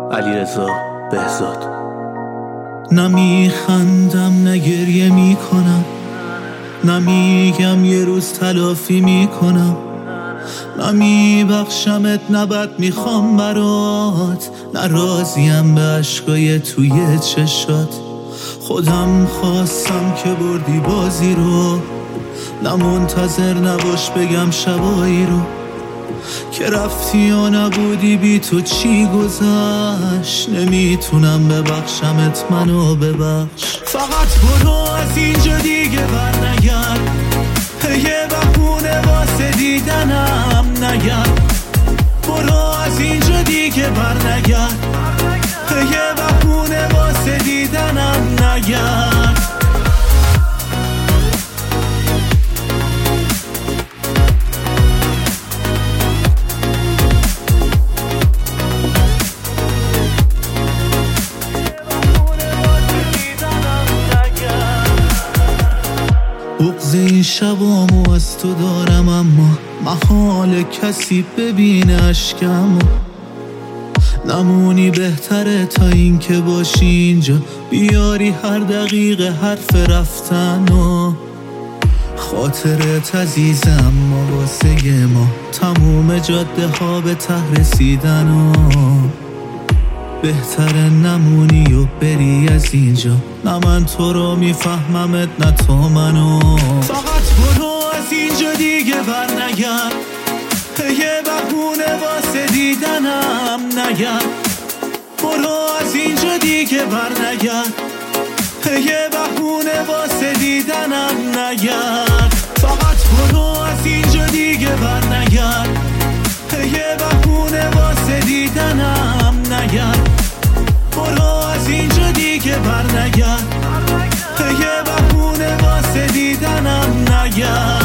علیرضا بهزاد. نمیخندم نه گریه میکنم، نمیگم یه روز تلافی میکنم، نمیبخشمت نه بد میخوام برات، نه راضیم به عشقای توی چشات. خودم خواستم که بردی بازی رو، نه منتظر نباش بگم شبایی رو که رفتی و نبودی، بی تو چی گذشت. نمیتونم ببخشمت، منو ببخش. فقط برو از اینجا دیگه بر نگرد، یه بهونه واسه دیدنم نگرد. برو از اینجا دیگه بر نگرد، یه بهونه واسه دیدنم نگرد. بغض این شبامو از تو دارم، اما محال کسی ببینه اشکمو. نمونی بهتره تا این که باشی اینجا، بیاری هر دقیقه حرف رفتن و خاطرت عزیزم. ما واسه ما تموم جاده ها به ته رسیدن و بهتره نمونی و بری از اینجا. نه من تو رو میفهممت نه تو منو. فقط برو از اینجا دیگه بر نگرد، یه بهونه واسه دیدنم نگرد. برو از اینجا دیگه بر نگرد، یه بهونه واسه دیدنم نگرد. فقط برو از اینجا دیگه بر نگرد، یه بهونه واسه دیدنم نگرد. برو از اینجا دیگه بر نگرد، یه بهونه واسه دیدنم نگرد.